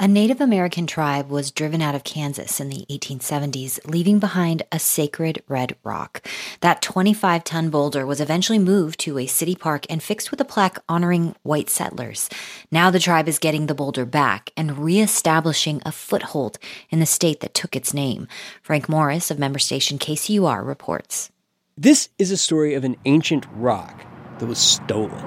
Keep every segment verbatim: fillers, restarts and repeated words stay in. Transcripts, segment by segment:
A Native American tribe was driven out of Kansas in the eighteen seventies, leaving behind a sacred red rock. That twenty-five ton boulder was eventually moved to a city park and fixed with a plaque honoring white settlers. Now the tribe is getting the boulder back and reestablishing a foothold in the state that took its name. Frank Morris of member station K C U R reports. This is a story of an ancient rock that was stolen.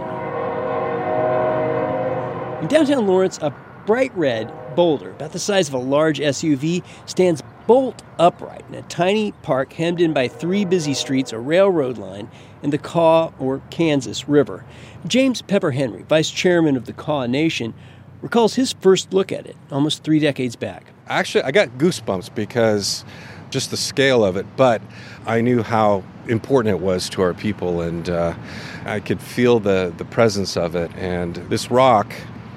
In downtown Lawrence, a bright red boulder, about the size of a large S U V, stands bolt upright in a tiny park hemmed in by three busy streets, a railroad line, and the Kaw, or Kansas, River. James Pepper Henry, vice chairman of the Kaw Nation, recalls his first look at it almost three decades back. Actually, I got goosebumps because just the scale of it, but I knew how important it was to our people, and uh, I could feel the, the presence of it. And this rock,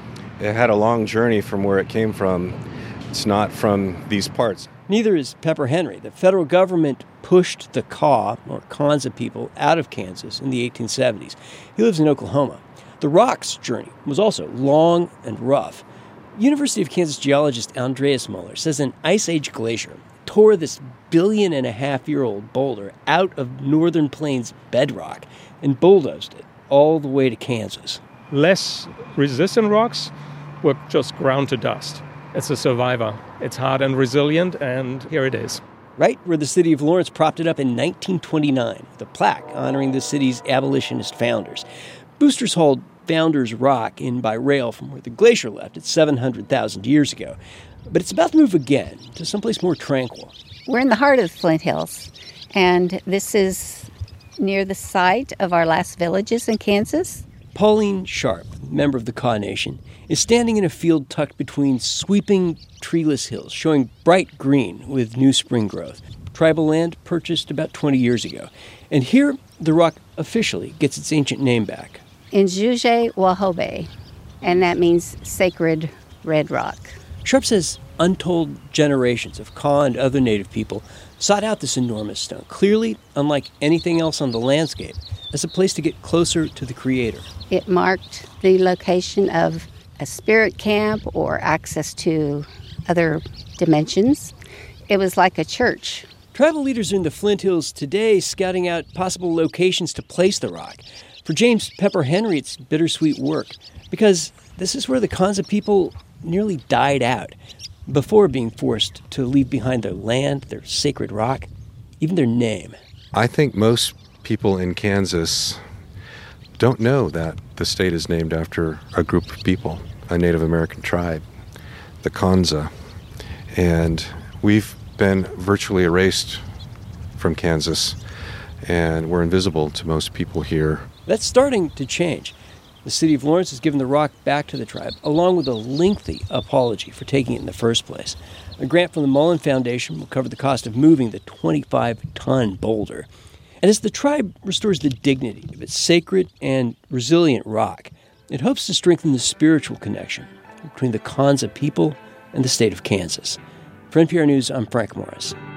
it had a long journey from where it came from. It's not from these parts. Neither is Pepper Henry. The federal government pushed the Kaw, or Kansa people, out of Kansas in the eighteen seventies. He lives in Oklahoma. The rock's journey was also long and rough. University of Kansas geologist Andreas Muller says an Ice Age glacier tore this billion and a half year old boulder out of Northern Plains bedrock and bulldozed it all the way to Kansas. Less resistant rocks were just ground to dust. It's a survivor. It's hard and resilient, and here it is. Right where the city of Lawrence propped it up in nineteen twenty-nine, with a plaque honoring the city's abolitionist founders. Boosters hauled Founders Rock in by rail from where the glacier left it seven hundred thousand years ago. But it's about to move again to someplace more tranquil. We're in the heart of Flint Hills, and this is near the site of our last villages in Kansas. Pauline Sharp, member of the Kaw Nation, is standing in a field tucked between sweeping treeless hills, showing bright green with new spring growth. Tribal land purchased about twenty years ago. And here, the rock officially gets its ancient name back. Injuje Wahobeh, and that means sacred red rock. Sharp says untold generations of Kaw and other native people sought out this enormous stone, clearly unlike anything else on the landscape, as a place to get closer to the Creator. It marked the location of a spirit camp or access to other dimensions. It was like a church. Tribal leaders are in the Flint Hills today scouting out possible locations to place the rock. For James Pepper Henry, it's bittersweet work, because this is where the Kansa people nearly died out before being forced to leave behind their land, their sacred rock, even their name. I think most people in Kansas don't know that the state is named after a group of people, a Native American tribe, the Kansa. And we've been virtually erased from Kansas, and we're invisible to most people here. That's starting to change. The city of Lawrence has given the rock back to the tribe, along with a lengthy apology for taking it in the first place. A grant from the Mullen Foundation will cover the cost of moving the twenty-five ton boulder. And as the tribe restores the dignity of its sacred and resilient rock, it hopes to strengthen the spiritual connection between the Kansa people and the state of Kansas. For N P R News, I'm Frank Morris.